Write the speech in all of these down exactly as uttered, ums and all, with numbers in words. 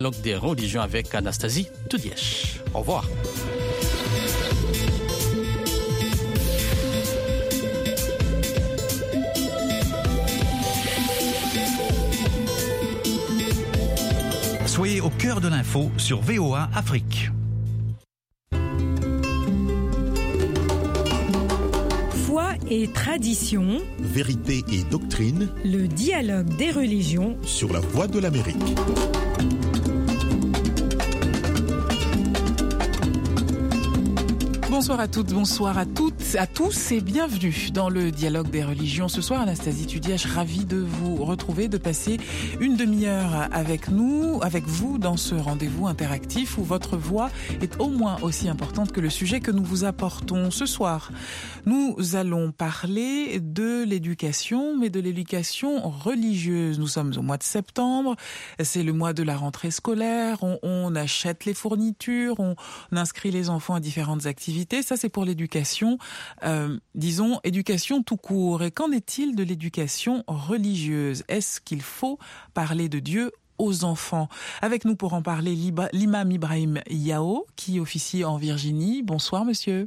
Dialogue des religions avec Anastasie Toudièche. Au revoir. Soyez au cœur de l'info sur V O A Afrique. Foi et tradition, vérité et doctrine, le dialogue des religions sur la Voix de l'Amérique. Bonsoir à toutes, bonsoir à toutes, à tous et bienvenue dans le dialogue des religions. Ce soir, Anastasie Toudièche, ravie de vous retrouver, de passer une demi-heure avec nous, avec vous dans ce rendez-vous interactif où votre voix est au moins aussi importante que le sujet que nous vous apportons. Ce soir, nous allons parler de l'éducation, mais de l'éducation religieuse. Nous sommes au mois de septembre, c'est le mois de la rentrée scolaire, on, on achète les fournitures, on, on inscrit les enfants à différentes activités. Ça, c'est pour l'éducation, euh, disons, éducation tout court. Et qu'en est-il de l'éducation religieuse ? Est-ce qu'il faut parler de Dieu aux enfants ? Avec nous pour en parler, l'imam Ibrahim Yao, qui officie en Virginie. Bonsoir, monsieur.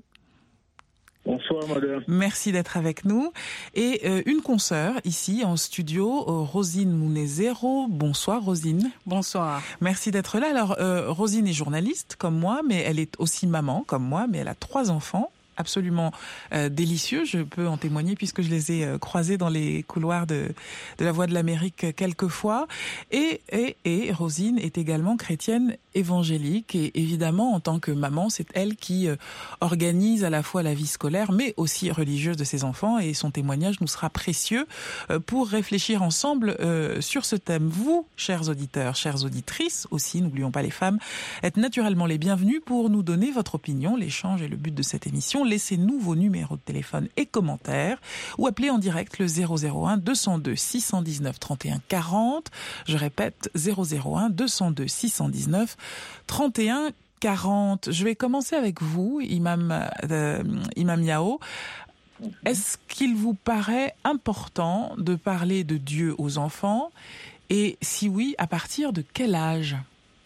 Bonsoir, madame. Merci d'être avec nous. Et euh, une consoeur ici en studio, euh, Rosine Mounezero. Bonsoir, Rosine. Bonsoir. Merci d'être là. Alors, euh, Rosine est journaliste comme moi, mais elle est aussi maman comme moi, mais elle a trois enfants. Absolument euh, délicieux, je peux en témoigner puisque je les ai euh, croisés dans les couloirs de, de la Voix de l'Amérique euh, quelques fois. Et, et, et Rosine est également chrétienne évangélique et évidemment en tant que maman, c'est elle qui euh, organise à la fois la vie scolaire mais aussi religieuse de ses enfants et son témoignage nous sera précieux euh, pour réfléchir ensemble euh, sur ce thème. Vous, chers auditeurs, chères auditrices aussi, n'oublions pas les femmes, êtes naturellement les bienvenus pour nous donner votre opinion. L'échange est le but de cette émission. Laissez-nous vos numéros de téléphone et commentaires ou appelez en direct le zéro zéro un deux cent deux six cent dix-neuf trente et un quarante. Je répète, zéro zéro un deux cent deux six cent dix-neuf trente et un quarante. Je vais commencer avec vous, Imam, euh, Imam Yao. Est-ce qu'il vous paraît important de parler de Dieu aux enfants ? Et si oui, à partir de quel âge ?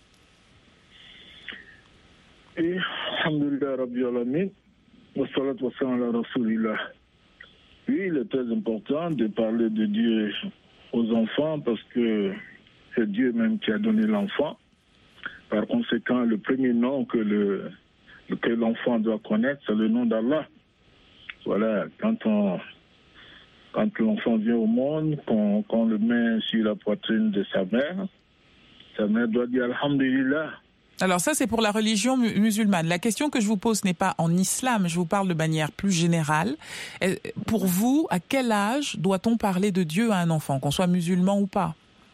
Et, alhamdulillah, Rabbi Alamin. Oui, il est très important de parler de Dieu aux enfants parce que c'est Dieu même qui a donné l'enfant. Par conséquent, le premier nom que, le, que l'enfant doit connaître, c'est le nom d'Allah. Voilà, quand, on, quand l'enfant vient au monde, qu'on, qu'on le met sur la poitrine de sa mère, sa mère doit dire Alhamdulillah. Alors ça, c'est pour la religion musulmane. La question que je vous pose n'est pas en islam, je vous parle de manière plus générale. Pour vous, à quel âge doit-on parler de Dieu à un enfant, qu'on soit musulman ou pas ?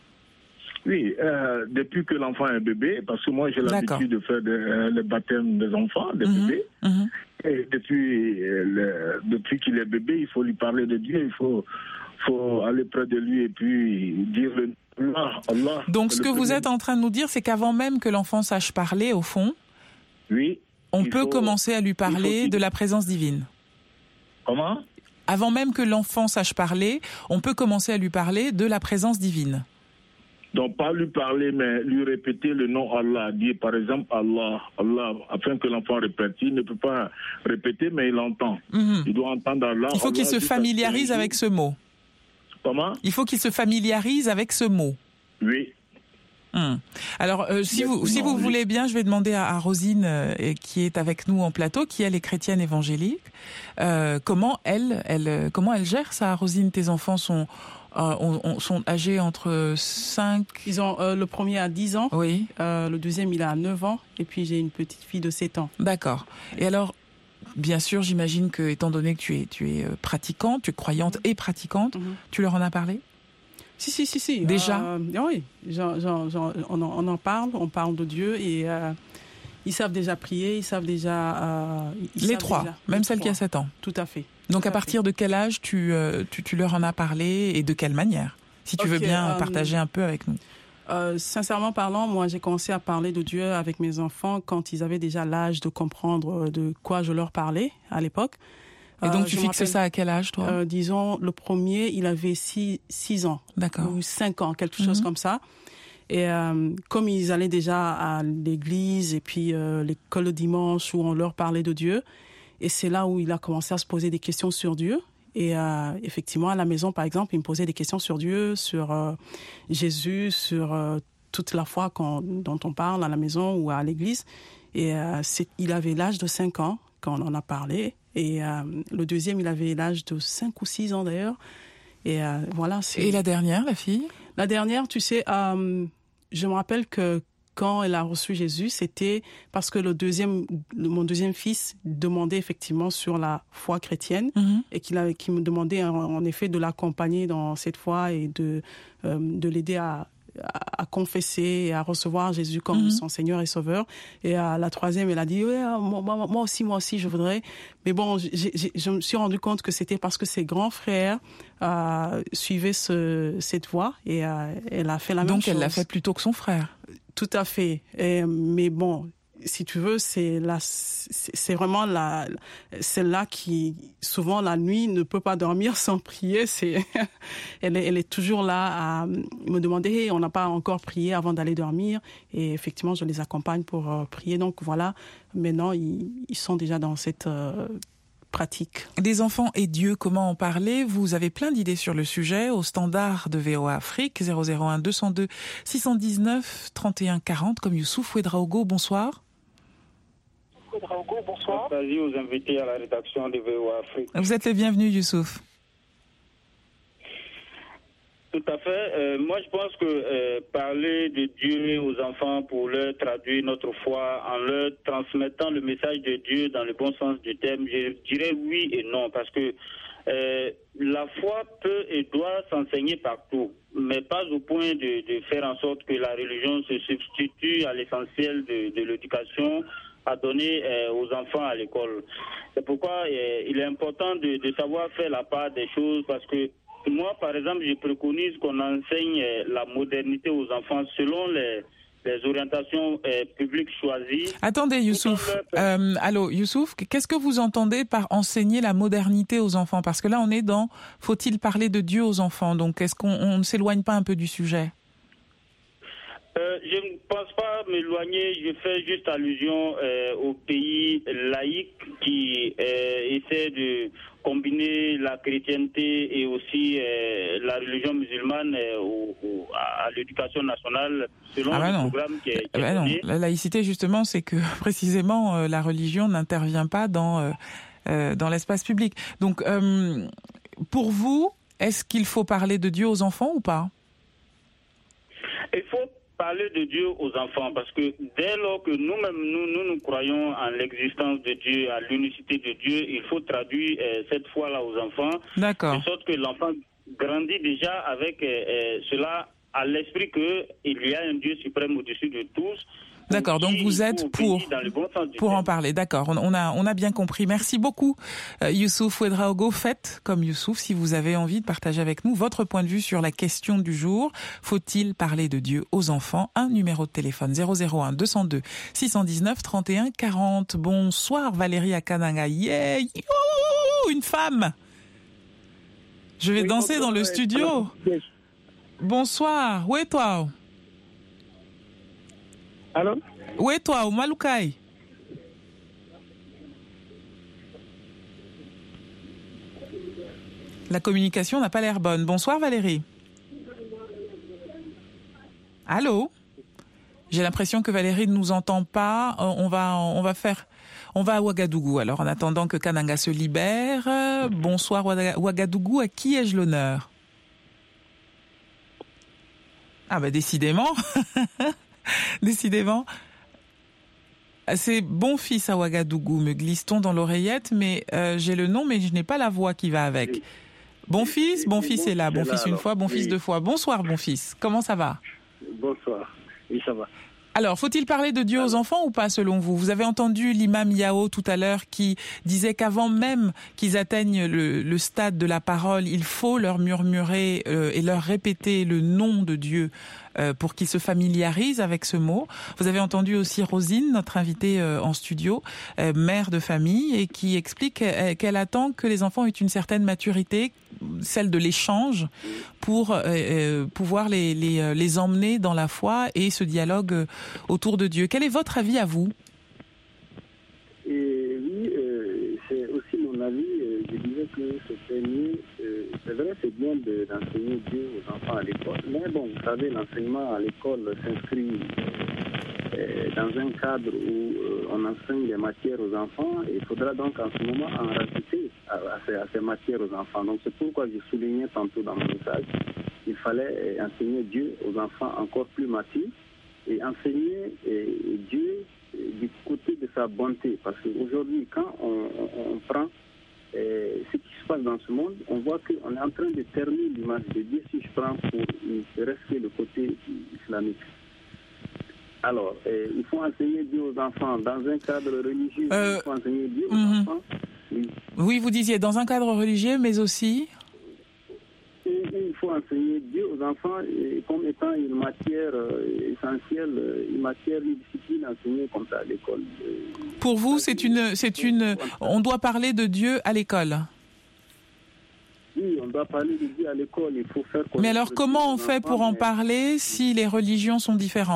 Oui, euh, depuis que l'enfant est bébé, parce que moi j'ai l'habitude D'accord. de faire de, euh, le baptême des enfants, des mmh, bébés. Mmh. Et depuis, euh, le, depuis qu'il est bébé, il faut lui parler de Dieu, il faut, faut aller près de lui et puis dire le Allah, Allah. Donc ce que vous êtes en train de nous dire, c'est qu'avant même que l'enfant sache parler, au fond, oui, on peut faut, commencer à lui parler de la présence divine. Comment ? Avant même que l'enfant sache parler, on peut commencer à lui parler de la présence divine. Donc pas lui parler, mais lui répéter le nom Allah, dire par exemple Allah, Allah, afin que l'enfant répète. Il ne peut pas répéter, mais il entend. Mm-hmm. Il doit entendre Allah. Il faut Allah, qu'il se familiarise avec ce mot. Comment ? Il faut qu'il se familiarise avec ce mot. Oui. Hum. Alors, euh, si vous si vous voulez bien, je vais demander à, à Rosine, euh, qui est avec nous en plateau, qui elle est chrétienne évangélique, euh, comment elle elle comment elle gère ça. Rosine, tes enfants sont euh, on, on, sont âgés entre cinq. Ils ont euh, le premier à dix ans. Oui. Euh, le deuxième il a neuf ans et puis j'ai une petite fille de sept ans. D'accord. Et alors, bien sûr, j'imagine que, étant donné que tu es, tu es pratiquante, tu es croyante et pratiquante, mm-hmm. tu leur en as parlé ? Si, si, si, si. Déjà ? euh, Oui, j'en, j'en, j'en, on, en, on en parle, on parle de Dieu et euh, ils savent déjà prier, ils savent déjà... Euh, ils les savent trois, déjà, même les celle trois. qui a sept ans. Tout à fait. Donc tout à partir fait. de quel âge tu, euh, tu, tu leur en as parlé et de quelle manière ? Si tu okay, veux bien euh, partager un peu avec nous. Euh, sincèrement parlant, moi j'ai commencé à parler de Dieu avec mes enfants quand ils avaient déjà l'âge de comprendre de quoi je leur parlais à l'époque. Et donc, euh, tu fixes ça à quel âge, toi ? euh, Disons, le premier, il avait six ans. D'accord. Ou cinq ans, quelque chose mm-hmm. comme ça. Et euh, comme ils allaient déjà à l'église et puis euh, l'école le dimanche où on leur parlait de Dieu, et c'est là où il a commencé à se poser des questions sur Dieu. Et euh, effectivement, à la maison, par exemple, il me posait des questions sur Dieu, sur euh, Jésus, sur euh, toute la foi qu'on, dont on parle à la maison ou à l'église. Et euh, c'est, il avait l'âge de cinq ans quand on en a parlé. Et euh, le deuxième, il avait l'âge de cinq ou six ans d'ailleurs. Et euh, voilà. C'est... Et la dernière, la fille ? La dernière, tu sais, euh, je me rappelle que quand elle a reçu Jésus, c'était parce que le deuxième, le, mon deuxième fils demandait effectivement sur la foi chrétienne mm-hmm. et qu'il, avait, qu'il me demandait en, en effet de l'accompagner dans cette foi et de, euh, de l'aider à, à, à confesser et à recevoir Jésus comme mm-hmm. son Seigneur et Sauveur. Et à la troisième, elle a dit ouais, moi, moi, moi aussi, moi aussi, je voudrais. Mais bon, j'ai, j'ai, je me suis rendu compte que c'était parce que ses grands frères euh, suivaient ce, cette voie et euh, elle a fait la Donc même chose. Donc elle l'a fait plus tôt que son frère. Tout à fait. Et, mais bon, si tu veux, c'est la, c'est vraiment la, celle-là qui, souvent la nuit, ne peut pas dormir sans prier. C'est, elle est, elle est toujours là à me demander, hey, on n'a pas encore prié avant d'aller dormir. Et effectivement, je les accompagne pour euh, prier. Donc voilà, maintenant, ils, ils sont déjà dans cette euh, pratique. Des enfants et Dieu, comment en parler ? Vous avez plein d'idées sur le sujet au standard de V O A Afrique, zéro zéro un deux cent deux six cent dix-neuf trente et un quarante, comme Youssouf Ouedraogo. Bonsoir. Ouedraogo, bonsoir. Salut aux invités à la rédaction de V O A Afrique. Vous êtes le bienvenu, Youssouf. Tout à fait. Euh, moi, je pense que euh, parler de Dieu aux enfants pour leur traduire notre foi en leur transmettant le message de Dieu dans le bon sens du terme, je dirais oui et non, parce que euh, la foi peut et doit s'enseigner partout, mais pas au point de, de faire en sorte que la religion se substitue à l'essentiel de, de l'éducation à donner euh, aux enfants à l'école. C'est pourquoi euh, il est important de, de savoir faire la part des choses, parce que moi, par exemple, je préconise qu'on enseigne la modernité aux enfants selon les, les orientations euh, publiques choisies. Attendez, Youssouf. Euh, allô, Youssouf, qu'est-ce que vous entendez par enseigner la modernité aux enfants ? Parce que là, on est dans « faut-il parler de Dieu aux enfants ?» Donc, est-ce qu'on on ne s'éloigne pas un peu du sujet ? Euh, je ne pense pas m'éloigner, je fais juste allusion euh, aux pays laïcs qui euh, essaient de combiner la chrétienté et aussi euh, la religion musulmane euh, au, au, à l'éducation nationale selon ah bah le non. programme qui est, qui ah bah est donné. Non. La laïcité, justement, c'est que précisément euh, la religion n'intervient pas dans, euh, euh, dans l'espace public. Donc, euh, pour vous, est-ce qu'il faut parler de Dieu aux enfants ou pas ? Il faut parler de Dieu aux enfants, parce que dès lors que nous-mêmes, nous, nous, nous croyons en l'existence de Dieu, à l'unicité de Dieu, il faut traduire euh, cette foi-là aux enfants. D'accord. De sorte que l'enfant grandit déjà avec euh, cela à l'esprit qu'il y a un Dieu suprême au-dessus de tous. D'accord, donc vous êtes pour, bon pour en parler. D'accord, on, on, a, on a bien compris. Merci beaucoup, euh, Youssouf Ouedraogo. Faites comme Youssouf si vous avez envie de partager avec nous votre point de vue sur la question du jour. Faut-il parler de Dieu aux enfants ? Un numéro de téléphone, zéro zéro un deux cent deux six cent dix-neuf trente et un quarante. Bonsoir Valérie Akananga. Yeah, youhou, une femme. Je vais oui, danser dans le studio. Yes. Bonsoir, où est toi ? Allô? Où est toi, au Maloukaï? La communication n'a pas l'air bonne. Bonsoir Valérie. Allô? J'ai l'impression que Valérie ne nous entend pas. On va, on va faire, on va à Ouagadougou. Alors en attendant que Kananga se libère. Bonsoir Ouagadougou. À qui ai-je l'honneur? Ah bah décidément. Décidément. C'est bon fils à Ouagadougou, me glisse-t-on dans l'oreillette, mais euh, j'ai le nom, mais je n'ai pas la voix qui va avec. Bon fils, bon fils est là, bon fils une fois, bon fils deux fois. Bonsoir, bon fils. Comment ça va? Bonsoir. Oui, ça va. Alors, faut-il parler de Dieu aux enfants ou pas, selon vous? Vous avez entendu l'imam Yao tout à l'heure qui disait qu'avant même qu'ils atteignent le, le stade de la parole, il faut leur murmurer euh, et leur répéter le nom de Dieu euh, pour qu'ils se familiarisent avec ce mot. Vous avez entendu aussi Rosine, notre invitée euh, en studio, euh, mère de famille, et qui explique euh, qu'elle attend que les enfants aient une certaine maturité, celle de l'échange, pour euh, euh, pouvoir les, les, les emmener dans la foi et ce dialogue autour de Dieu. Quel est votre avis à vous ? Et oui, euh, c'est aussi mon avis. Euh, je disais que c'était mieux. Euh, c'est vrai, c'est bien de, d'enseigner Dieu aux enfants à l'école. Mais bon, vous savez, l'enseignement à l'école s'inscrit euh, dans un cadre où euh, on enseigne des matières aux enfants. Et il faudra donc en ce moment en rajouter à, à, ces, à ces matières aux enfants. Donc c'est pourquoi je soulignais tantôt dans mon message qu'il fallait euh, enseigner Dieu aux enfants encore plus matures et enseigner euh, Dieu du côté de sa bonté. Parce qu'aujourd'hui, quand on, on, on prend euh, ce qui se passe dans ce monde, on voit qu'on est en train de terminer l'image de Dieu si je prends pour rester le côté islamique. Alors, euh, il faut enseigner Dieu aux enfants dans un cadre religieux. Euh, il faut enseigner Dieu aux mm-hmm. enfants. Oui. oui, vous disiez dans un cadre religieux, mais aussi... Il faut enseigner Dieu aux enfants comme étant une matière essentielle, une matière, une discipline enseignée comme ça à l'école. Pour vous, c'est une, c'est une, on doit parler de Dieu à l'école. Oui, on doit parler de Dieu à l'école. Il faut faire. Mais alors, comment on fait pour en parler si les religions sont différentes ?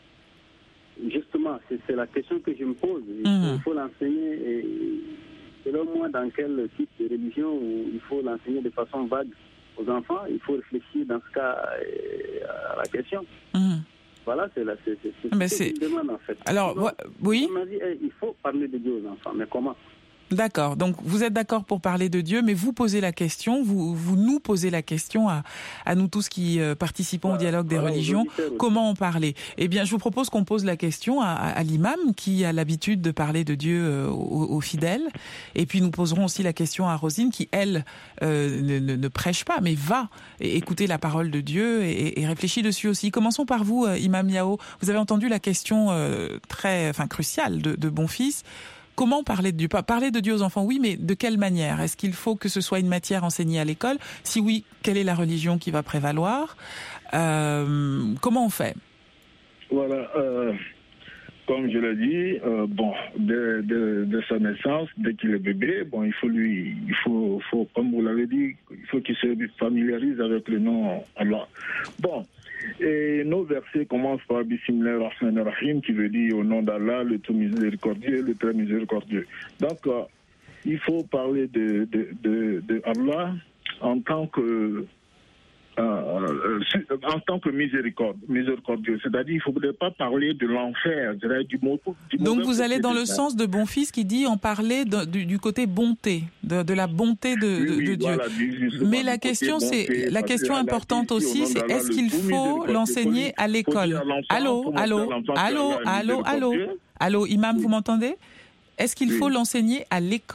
Justement, c'est, c'est la question que je me pose. Il mmh. faut, il faut l'enseigner. Et, selon moi, dans quel type de religion où il faut l'enseigner de façon vague aux enfants, il faut réfléchir dans ce cas à la question. Mmh. Voilà, c'est, la, c'est, c'est, c'est mais ce c'est... que je demande en fait. Alors, Donc, oui. On m'a dit, hey, il faut parler de Dieu aux enfants, mais comment ? D'accord. Donc, vous êtes d'accord pour parler de Dieu, mais vous posez la question, vous, vous nous posez la question à, à nous tous qui euh, participons voilà, au dialogue des voilà, religions. Comment en parler ? Eh bien, je vous propose qu'on pose la question à, à, à l'imam qui a l'habitude de parler de Dieu euh, aux, aux fidèles. Et puis, nous poserons aussi la question à Rosine qui, elle, euh, ne, ne, ne prêche pas, mais va écouter la parole de Dieu et, et réfléchit dessus aussi. Commençons par vous, euh, Imam Yao. Vous avez entendu la question euh, très, enfin, cruciale de, de Bonfils. Comment parler de Dieu ? Parler de Dieu aux enfants, oui, mais de quelle manière ? Est-ce qu'il faut que ce soit une matière enseignée à l'école ? Si oui, quelle est la religion qui va prévaloir ? euh, Comment on fait ? Voilà, euh, comme je l'ai dit, euh, bon, de, de, de sa naissance, dès qu'il est bébé, bon, il faut lui, il faut, faut, comme vous l'avez dit, il faut qu'il se familiarise avec le nom Allah. Bon. Et nos versets commencent par Bismillah ar-Rahman ar-Rahim, qui veut dire au nom d'Allah, le tout miséricordieux, le très miséricordieux. Donc, euh, il faut parler de, de, de, de Allah en tant que euh, euh, en tant que miséricorde, miséricordieux. C'est-à-dire, il ne faudrait pas parler de l'enfer, du mot. Du Donc, vous allez dans le sens de Bonfils qui dit en parler de, du, du côté bonté, de, de la bonté de, oui, de, oui, de Dieu. Voilà, mais la question, bonté, c'est la question importante aussi, c'est est-ce qu'il faut l'enseigner à l'école ? Allô, allô, allô, allô, allô, allô, imam, oui. Vous m'entendez ? Est-ce qu'il oui. faut l'enseigner à l'école ?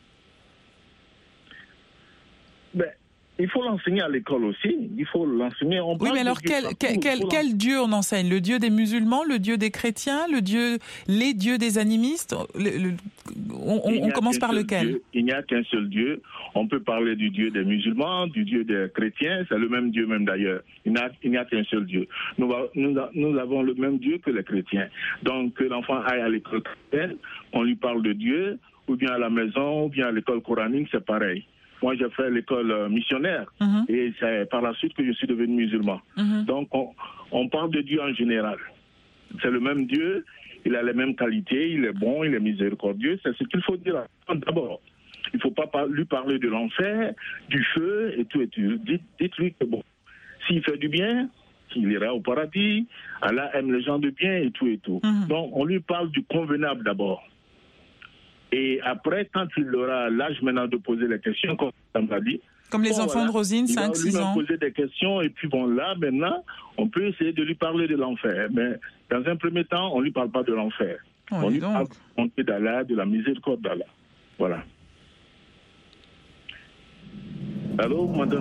Ben, il faut l'enseigner à l'école aussi. Il faut l'enseigner. On oui, mais alors quel, quel, quel, quel Dieu on enseigne ? Le Dieu des musulmans, le Dieu des chrétiens, le Dieu, les dieux des animistes. Le, le, on on, on commence par lequel ? Dieu, il n'y a qu'un seul Dieu. On peut parler du Dieu des musulmans, du Dieu des chrétiens. C'est le même Dieu même d'ailleurs. Il n'y a, il n'y a qu'un seul Dieu. Nous, nous, nous avons le même Dieu que les chrétiens. Donc que l'enfant aille à l'école chrétienne, on lui parle de Dieu, ou bien à la maison, ou bien à l'école coranique, c'est pareil. Moi, j'ai fait l'école missionnaire mm-hmm. et c'est par la suite que je suis devenu musulman. Mm-hmm. Donc, on, on parle de Dieu en général. C'est le même Dieu, il a les mêmes qualités, il est bon, il est miséricordieux. C'est ce qu'il faut dire d'abord. Il ne faut pas par- lui parler de l'enfer, du feu et tout et tout. Dites, dites-lui que bon, s'il fait du bien, il ira au paradis. Allah aime les gens de bien et tout et tout. Mm-hmm. Donc, on lui parle du convenable d'abord. Et après, quand il aura l'âge maintenant de poser les questions, comme on l'a dit. Comme les bon, enfants voilà, de Rosine, cinq six ans. Il va lui poser des questions, et puis bon, là, maintenant, on peut essayer de lui parler de l'enfer. Mais dans un premier temps, on ne lui parle pas de l'enfer. Oh, on lui donc. parle de la bonté d'Allah, de la miséricorde d'Allah. Voilà. Allô, vous m'entendez ?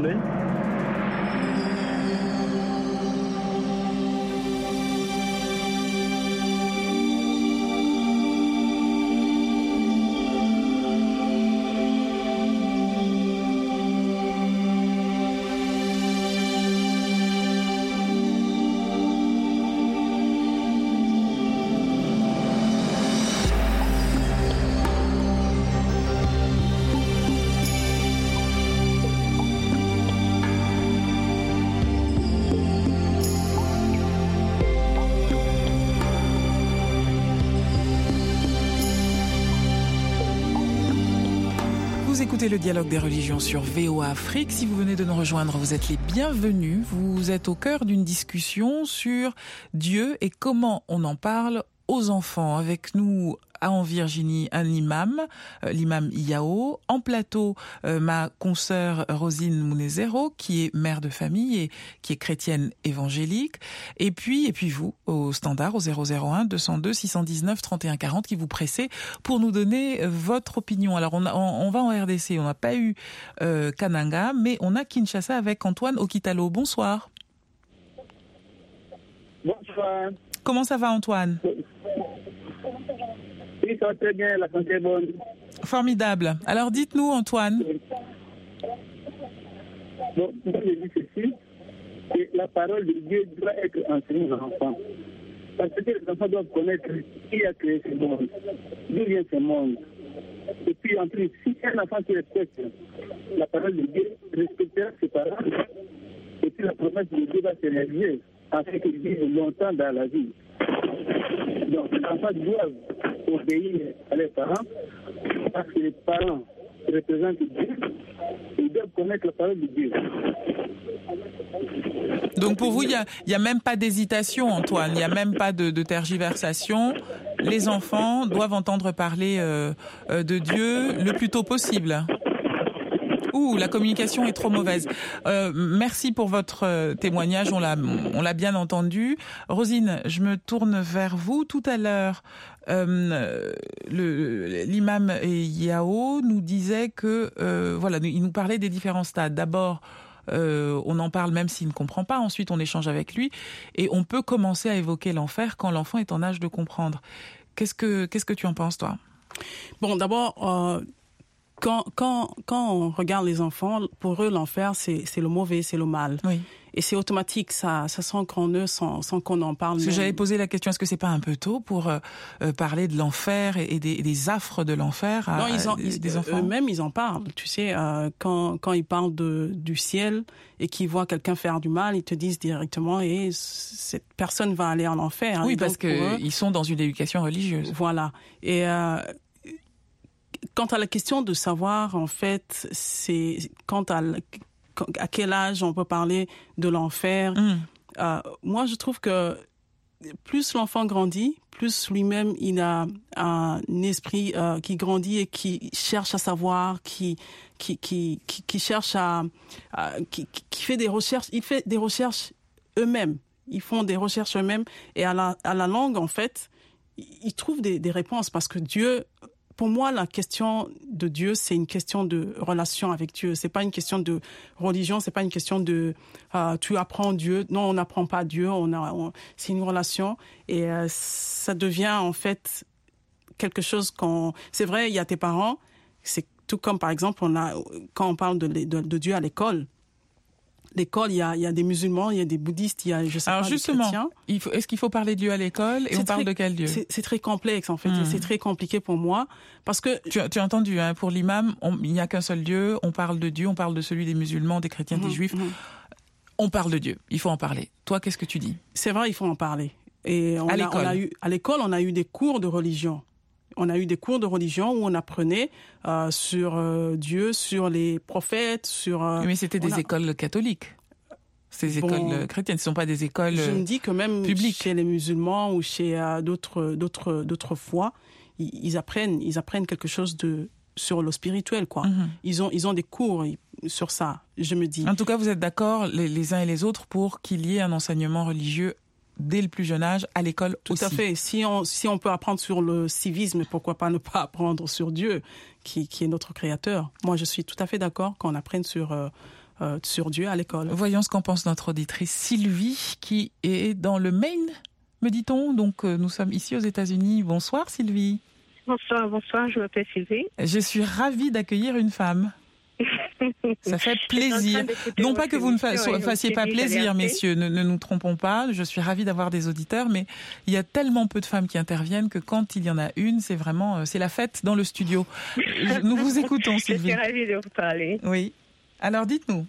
Vous écoutez le dialogue des religions sur V O A Afrique. Si vous venez de nous rejoindre, vous êtes les bienvenus. Vous êtes au cœur d'une discussion sur Dieu et comment on en parle aux enfants. Avec nous en Virginie, un imam, euh, l'imam Yao. En plateau, euh, ma consoeur Rosine Munezero, qui est mère de famille et qui est chrétienne évangélique. Et puis, et puis vous, au standard, au zéro zéro un deux cent deux six cent dix-neuf trente et un quarante, qui vous pressez pour nous donner votre opinion. Alors, on, a, on, on va en R D C, on n'a pas eu euh, Kananga, mais on a Kinshasa avec Antoine Okitalo. Bonsoir. Bonsoir. Comment ça va, Antoine ? Oui, ça va très bien, la santé est bonne. Formidable. Alors dites-nous, Antoine. Bon, moi je dis ceci, que la parole de Dieu doit être enseignée aux enfants. Parce que les enfants doivent connaître qui a créé ce monde, d'où vient ce monde. Et puis en plus, si un enfant qui respecte la parole de Dieu, respectera ses paroles, et puis la promesse de Dieu va se réaliser, afin qu'ils vivent longtemps dans la vie. Donc les enfants doivent obéir à leurs parents, parce que les parents représentent Dieu, ils doivent connaître la parole de Dieu. Donc pour vous, il n'y a, y a même pas d'hésitation, Antoine, il n'y a même pas de, de tergiversation. Les enfants doivent entendre parler euh, euh, de Dieu le plus tôt possible. Ouh, la communication est trop mauvaise. Euh, merci pour votre euh, témoignage, on l'a, on l'a bien entendu. Rosine, je me tourne vers vous. Tout à l'heure, euh, le, l'imam Yao nous disait que, euh, voilà, il nous parlait des différents stades. D'abord, euh, on en parle même s'il ne comprend pas. Ensuite, on échange avec lui. Et on peut commencer à évoquer l'enfer quand l'enfant est en âge de comprendre. Qu'est-ce que, qu'est-ce que tu en penses, toi ? Bon, d'abord... Euh... Quand, quand, quand on regarde les enfants, pour eux, l'enfer, c'est, c'est le mauvais, c'est le mal. Oui. Et c'est automatique, ça, ça s'ancre en eux sans, sans qu'on en parle. Parce que j'avais posé la question, est-ce que c'est pas un peu tôt pour euh, parler de l'enfer et, et, des, et des affres de l'enfer à, non, ils en, à des, des enfants? Eux-mêmes, ils en parlent. Tu sais, euh, quand, quand ils parlent de, du ciel et qu'ils voient quelqu'un faire du mal, ils te disent directement, et cette personne va aller en enfer. Oui, et parce qu'ils eux, sont dans une éducation religieuse. Voilà. Et... Euh, Quant à la question de savoir, en fait, c'est quant à, à quel âge on peut parler de l'enfer. Mm. Euh, moi, je trouve que plus l'enfant grandit, plus lui-même il a un esprit euh, qui grandit et qui cherche à savoir, qui qui qui qui, qui cherche à, à qui, qui fait des recherches. Il fait des recherches eux-mêmes. Ils font des recherches eux-mêmes et à la à la langue, en fait, ils trouvent des, des réponses parce que Dieu. Pour moi, la question de Dieu, c'est une question de relation avec Dieu. C'est pas une question de religion, c'est pas une question de euh, tu apprends Dieu. Non, on n'apprend pas Dieu. On a, on, c'est une relation et euh, ça devient en fait quelque chose qu'on. C'est vrai, il y a tes parents. C'est tout comme par exemple, on a quand on parle de, de, de Dieu à l'école. L'école, il y a, il y a des musulmans, il y a des bouddhistes, il y a, je sais Alors pas, justement, des chrétiens. Il faut, est-ce qu'il faut parler de Dieu à l'école et c'est on parle très, de quel Dieu? c'est, c'est très complexe en fait, mmh. C'est très compliqué pour moi parce que tu, tu as entendu, hein, pour l'imam, on, il n'y a qu'un seul Dieu. On parle de Dieu, on parle de celui des musulmans, des chrétiens, mmh, des juifs. Mmh. On parle de Dieu. Il faut en parler. Toi, qu'est-ce que tu dis? C'est vrai, il faut en parler. Et on à a, l'école. On a eu, à l'école, on a eu des cours de religion. On a eu des cours de religion où on apprenait euh, sur euh, Dieu, sur les prophètes, sur. Euh, Mais c'était des a... écoles catholiques. Ces écoles bon, chrétiennes, ce ne sont pas des écoles publiques. Je me dis que même publiques. Chez les musulmans ou chez euh, d'autres, d'autres, d'autres foi, ils, ils apprennent, ils apprennent quelque chose de sur le spirituel, quoi. Mm-hmm. Ils ont, ils ont des cours sur ça. Je me dis. En tout cas, vous êtes d'accord les, les uns et les autres pour qu'il y ait un enseignement religieux dès le plus jeune âge à l'école Tout aussi. Tout à fait. Si on, si on peut apprendre sur le civisme, pourquoi pas ne pas apprendre sur Dieu, qui, qui est notre créateur. Moi, je suis tout à fait d'accord qu'on apprenne sur euh, Euh, sur Dieu à l'école. Voyons ce qu'en pense notre auditrice Sylvie, qui est dans le Maine, me dit-on. Donc, euh, nous sommes ici aux États-Unis. Bonsoir Sylvie. Bonsoir, bonsoir, je m'appelle Sylvie. Je suis ravie d'accueillir une femme. Ça fait plaisir. Non pas que vous ne fa- fassiez pas plaisir, messieurs, ne, ne nous trompons pas. Je suis ravie d'avoir des auditeurs, mais il y a tellement peu de femmes qui interviennent que quand il y en a une, c'est vraiment, c'est la fête dans le studio. Je, nous vous écoutons, Sylvie. Je suis ravie de vous parler. Oui. Alors dites-nous.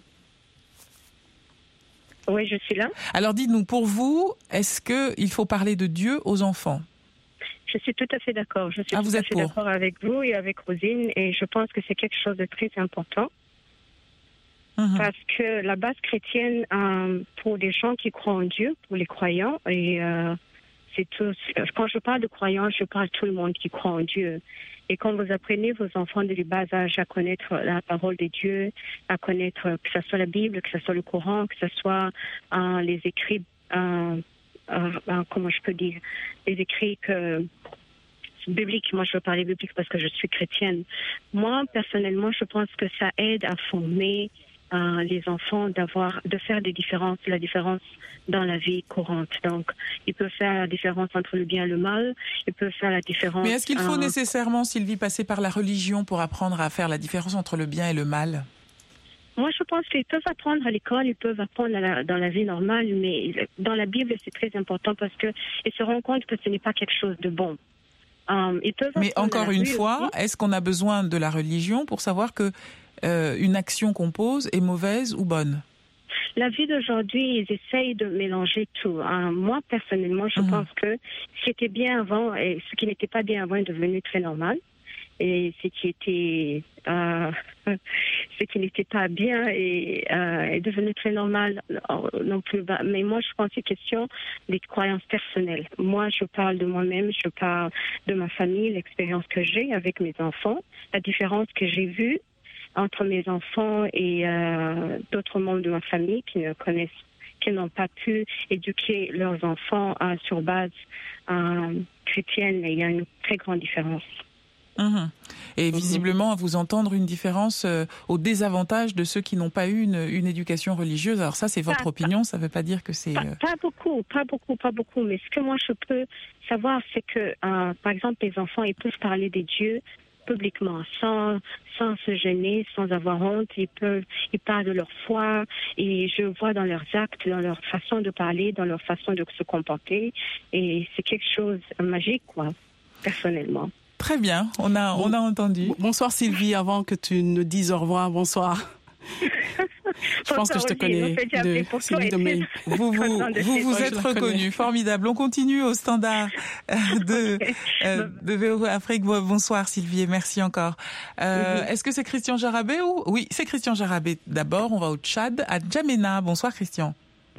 Oui, je suis là. Alors dites-nous, pour vous, est-ce qu'il faut parler de Dieu aux enfants ? Je suis tout à fait d'accord. Je suis ah, tout vous à êtes fait pour. d'accord avec vous et avec Rosine. Et je pense que c'est quelque chose de très important. Mmh. Parce que la base chrétienne, euh, pour des gens qui croient en Dieu, pour les croyants, et euh, c'est tout. Quand je parle de croyants, je parle de tout le monde qui croit en Dieu. Et quand vous apprenez vos enfants dès le bas âge à connaître la parole de Dieu, à connaître que ce soit la Bible, que ce soit le Coran, que ce soit euh, les écrits, euh, euh, euh, comment je peux dire, les écrits que, bibliques. Moi, je veux parler biblique parce que je suis chrétienne. Moi, personnellement, je pense que ça aide à former Euh, les enfants d'avoir, de faire des différences, la différence dans la vie courante. Donc, ils peuvent faire la différence entre le bien et le mal. Ils peuvent faire la différence. Mais est-ce qu'il faut euh... nécessairement, Sylvie, passer par la religion pour apprendre à faire la différence entre le bien et le mal? Moi, je pense qu'ils peuvent apprendre à l'école, ils peuvent apprendre à la, dans la vie normale, mais dans la Bible, c'est très important parce que ils se rendent compte que ce n'est pas quelque chose de bon. Um, ils peuvent mais encore une fois, aussi. Est-ce qu'on a besoin de la religion pour savoir que Euh, une action qu'on pose est mauvaise ou bonne? La vie d'aujourd'hui, ils essayent de mélanger tout. Hein. Moi, personnellement, je mmh. pense que ce qui était bien avant et ce qui n'était pas bien avant est devenu très normal. Et ce qui était, euh, ce qui n'était pas bien est, euh, est devenu très normal non plus. Mais moi, je pense que c'est question des croyances personnelles. Moi, je parle de moi-même, je parle de ma famille, l'expérience que j'ai avec mes enfants, la différence que j'ai vue entre mes enfants et euh, d'autres membres de ma famille qui ne connaissent, qui n'ont pas pu éduquer leurs enfants euh, sur base euh, chrétienne. Il y a une très grande différence. Mmh. Et visiblement, à vous entendre, une différence euh, au désavantage de ceux qui n'ont pas eu une, une éducation religieuse. Alors ça, c'est votre pas, opinion, ça ne veut pas dire que c'est... Euh... Pas, pas beaucoup, pas beaucoup, pas beaucoup. Mais ce que moi, je peux savoir, c'est que, euh, par exemple, les enfants, ils peuvent parler des dieux publiquement, sans, sans se gêner, sans avoir honte. Ils peuvent, ils parlent de leur foi et je vois dans leurs actes, dans leur façon de parler, dans leur façon de se comporter. Et c'est quelque chose de magique, quoi, personnellement. Très bien, on a, on a entendu. Bonsoir Sylvie, avant que tu nous dises au revoir, bonsoir. Je pense que je te connais de Sylvie Domaine. Vous vous, vous, vous êtes reconnue, formidable. On continue au standard de, euh, de V O A Afrique. Bonsoir Sylvie et merci encore. Euh, est-ce que c'est Christian Jarabé ou... Oui, c'est Christian Jarabé. D'abord, on va au Tchad, à Djamena. Bonsoir Christian.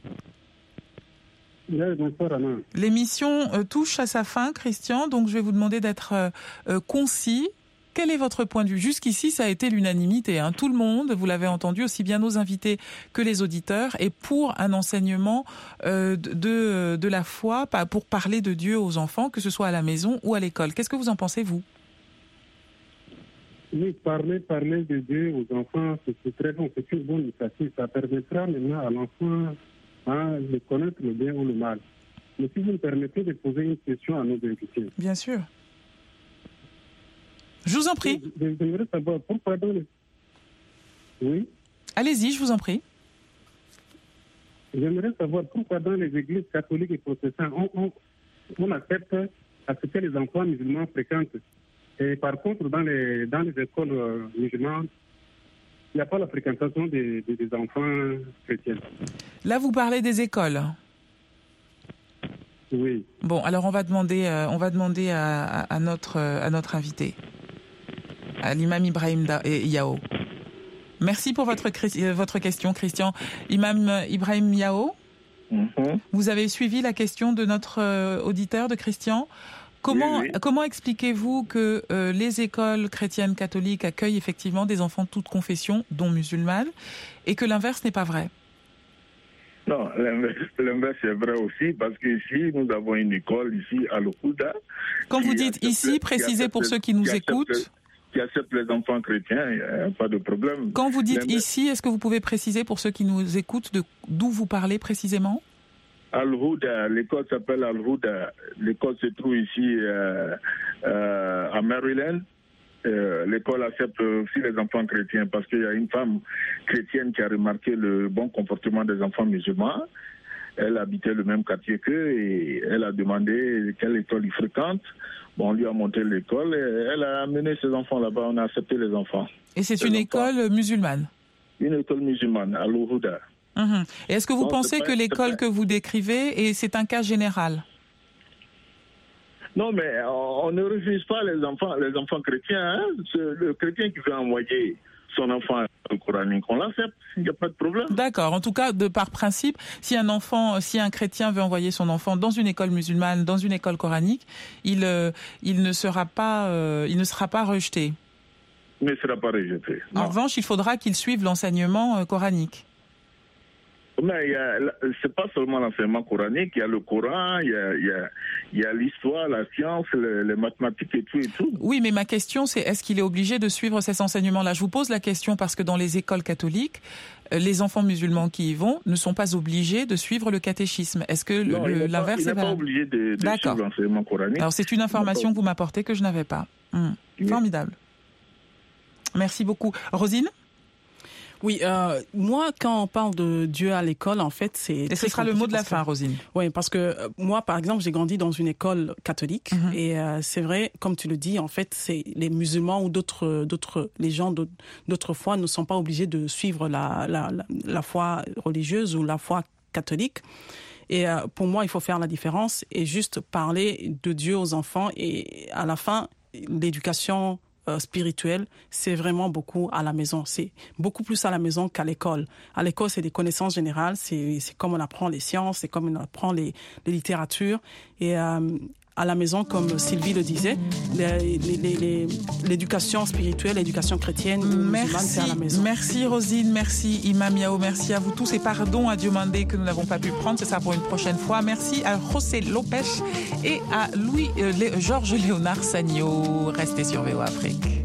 Bonsoir Anna. L'émission euh, touche à sa fin, Christian, donc je vais vous demander d'être euh, euh, concis. Quel est votre point de vue? Jusqu'ici, ça a été l'unanimité. Hein. Tout le monde, vous l'avez entendu, aussi bien nos invités que les auditeurs, est pour un enseignement euh, de, de la foi, pour parler de Dieu aux enfants, que ce soit à la maison ou à l'école. Qu'est-ce que vous en pensez, vous? Oui, parler, parler de Dieu aux enfants, c'est très bon, c'est une bonne initiative. Ça permettra maintenant à l'enfant hein, de connaître le bien ou le mal. Mais si vous me permettez de poser une question à nos invités. Bien sûr. Je vous en prie. J'aimerais savoir pourquoi dans les... Oui. Allez-y, je vous en prie. J'aimerais savoir pourquoi dans les églises catholiques et protestantes, on, on, on accepte à ce que les enfants musulmans fréquentent. Et par contre, dans les, dans les écoles euh, musulmanes, il n'y a pas la fréquentation des, des, des enfants chrétiens. Là, vous parlez des écoles. Oui. Bon, alors on va demander, euh, on va demander à, à, à notre, à notre invité, à l'imam Ibrahim Yao. Merci pour votre, votre question, Christian. Imam Ibrahim Yao, mm-hmm. Vous avez suivi la question de notre euh, auditeur, de Christian. Comment, oui, oui. comment expliquez-vous que euh, les écoles chrétiennes catholiques accueillent effectivement des enfants de toutes confessions, dont musulmanes, et que l'inverse n'est pas vrai? Non, l'inverse, l'inverse est vrai aussi, parce qu'ici, nous avons une école, ici, à l'Okouda. Quand vous dites accepte, ici, précisez pour ceux qui nous qui écoutent. Accepte, qui accepte les enfants chrétiens, il n'y a pas de problème. Quand vous dites l'inverse. Ici, est-ce que vous pouvez préciser pour ceux qui nous écoutent de, d'où vous parlez précisément? Al-Houda, l'école s'appelle Al-Houda. L'école se trouve ici euh, euh, à Maryland. Euh, l'école accepte aussi les enfants chrétiens parce qu'il y a une femme chrétienne qui a remarqué le bon comportement des enfants musulmans. Elle habitait le même quartier qu'eux et elle a demandé quelle école ils fréquentent. Bon, on lui a monté l'école et elle a amené ses enfants là-bas. On a accepté les enfants. Et c'est une école enfants. musulmane? Une école musulmane, à Al-Houda. Mmh. Et est-ce que vous bon, pensez pas, que l'école que vous décrivez, et c'est un cas général? Non, mais on ne refuse pas les enfants, les enfants chrétiens. Hein. Le chrétien qui veut envoyer son enfant au coranique, on l'accepte, il n'y a pas de problème. D'accord. En tout cas, de par principe, si un enfant, si un chrétien veut envoyer son enfant dans une école musulmane, dans une école coranique, il, euh, il ne sera pas, euh, il ne sera pas rejeté. Il ne sera pas rejeté. En revanche, il faudra qu'il suive l'enseignement euh, coranique. Mais il y a, c'est pas seulement l'enseignement coranique, il y a le Coran, il y a, il y a, il y a l'histoire, la science, les, les mathématiques et tout et tout. Oui, mais ma question c'est, est-ce qu'il est obligé de suivre ces enseignements-là? Je vous pose la question parce que dans les écoles catholiques, les enfants musulmans qui y vont ne sont pas obligés de suivre le catéchisme. Est-ce que non, le, l'inverse est valable? Il n'est pas obligé de, de suivre l'enseignement coranique. Alors c'est une information que vous m'apportez que je n'avais pas. Hum. Oui. Formidable. Merci beaucoup. Rosine? Oui, euh, moi, quand on parle de Dieu à l'école, en fait, c'est... Et ce sera le mot de la fin, que, Rosine. Oui, parce que euh, moi, par exemple, j'ai grandi dans une école catholique. Mm-hmm. Et euh, c'est vrai, comme tu le dis, en fait, c'est les musulmans ou d'autres, d'autres les gens d'autres, d'autres foi ne sont pas obligés de suivre la, la, la, la foi religieuse ou la foi catholique. Et euh, pour moi, il faut faire la différence et juste parler de Dieu aux enfants. Et à la fin, l'éducation... Euh, spirituel, c'est vraiment beaucoup à la maison. C'est beaucoup plus à la maison qu'à l'école. À l'école, c'est des connaissances générales, c'est, c'est comme on apprend les sciences, c'est comme on apprend les, les littératures. Et euh, à la maison, comme Sylvie le disait, les, les, les, les, l'éducation spirituelle, l'éducation chrétienne, merci, c'est à la maison. Merci Rosine, merci Imam Yao, merci à vous tous et pardon à Dieu Mandé que nous n'avons pas pu prendre, c'est ça pour une prochaine fois. Merci à José Lopez et à Louis, euh, Georges Léonard Sagno. Restez sur V O A Afrique.